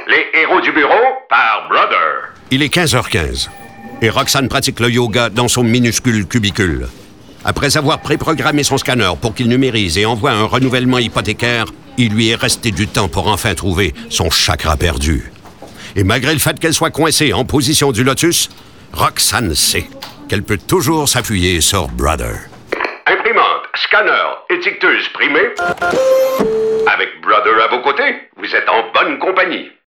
Les héros du bureau par Brother. Il est 15h15 et Roxane pratique le yoga dans son minuscule cubicule. Après avoir préprogrammé son scanner pour qu'il numérise et envoie un renouvellement hypothécaire, il lui est resté du temps pour enfin trouver son chakra perdu. Et malgré le fait qu'elle soit coincée en position du lotus, Roxane sait qu'elle peut toujours s'appuyer sur Brother. Imprimante, scanner, étiqueteuse primée. Avec Brother à vos côtés, vous êtes en bonne compagnie.